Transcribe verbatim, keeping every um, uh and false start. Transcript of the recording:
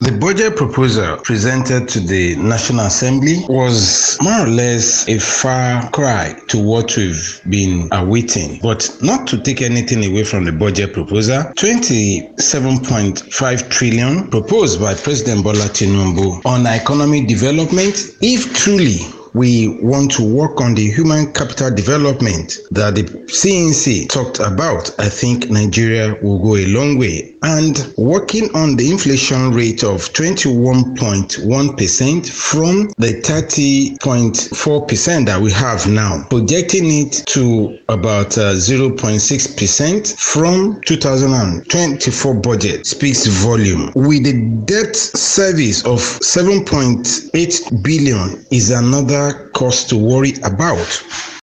The budget proposal presented to the National Assembly was more or less a far cry to what we've been awaiting. But not to take anything away from the budget proposal, twenty-seven point five trillion proposed by President Bola Tinubu on economic development, if truly we want to work on the human capital development that the C N C talked about, I think Nigeria will go a long way. And working on the inflation rate of twenty-one point one percent from the thirty point four percent that we have now, projecting it to about uh, zero point six percent from two thousand twenty-four budget speaks volume. With the debt service of seven point eight billion is another cause to worry about.